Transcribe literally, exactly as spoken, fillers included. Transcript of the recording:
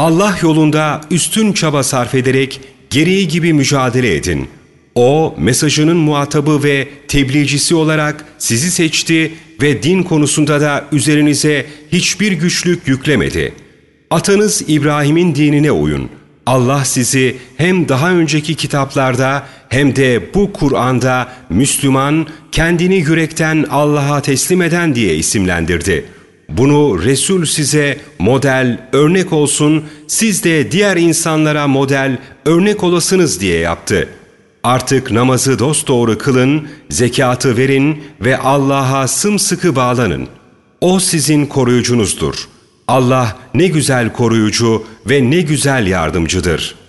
Allah yolunda üstün çaba sarf ederek gereği gibi mücadele edin. O, mesajının muhatabı ve tebliğcisi olarak sizi seçti ve din konusunda da üzerinize hiçbir güçlük yüklemedi. Atanız İbrahim'in dinine uyun. Allah sizi hem daha önceki kitaplarda hem de bu Kur'an'da Müslüman, kendini yürekten Allah'a teslim eden diye isimlendirdi. Bunu Resul size model, örnek olsun, siz de diğer insanlara model, örnek olasınız diye yaptı. Artık namazı dosdoğru kılın, zekatı verin ve Allah'a sımsıkı bağlanın. O sizin koruyucunuzdur. Allah ne güzel koruyucu ve ne güzel yardımcıdır.